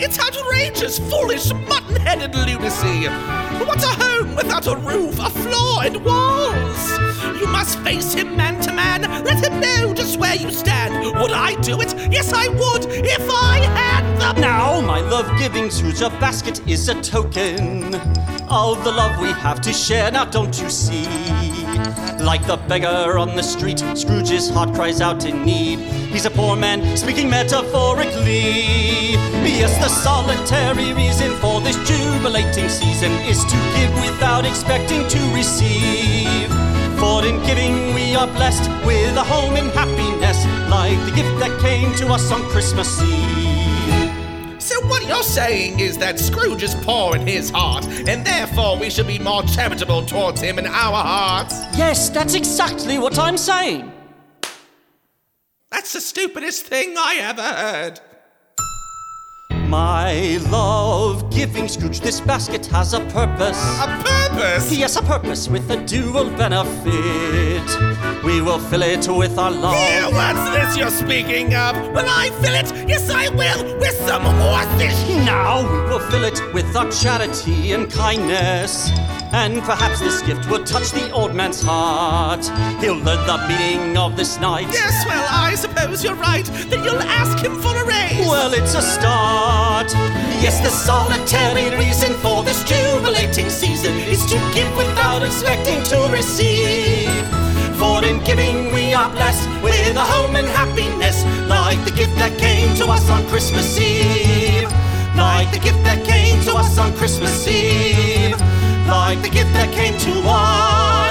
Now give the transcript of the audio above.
It's outrageous, foolish, mutton-headed lunacy. What's a home without a roof, a floor, and walls? You must face him man to man. Let him know just where you stand. Would I do it? Yes, I would, if I had the... Now, my love-giving Scrooge, a basket is a token of the love we have to share. Now, don't you see? Like the beggar on the street, Scrooge's heart cries out in need. He's a poor man, speaking metaphorically. Yes, the solitary reason for this jubilating season is to give without expecting to receive. For in giving we are blessed with a home in happiness, like the gift that came to us on Christmas Eve. So what you're saying is that Scrooge is poor in his heart, and therefore we should be more charitable towards him in our hearts? Yes, that's exactly what I'm saying. That's the stupidest thing I ever heard. My love-giving Scrooge, this basket has a purpose. A purpose? Yes, a purpose with a dual benefit. We will fill it with our love. Here, what's this you're speaking of? Will I fill it? Yes, I will, with some horses. Now we will fill it with our charity and kindness. And perhaps this gift will touch the old man's heart. He'll learn the meaning of this night. Yes, well, I suppose you're right. Then you'll ask him for a raise. Well, it's a start. Yes, the solitary reason for this jubilating season is to give without expecting to receive. For in giving we are blessed with a home and happiness, like the gift that came to us on Christmas Eve. Like the gift that came to us on Christmas Eve. Like the gift that came to us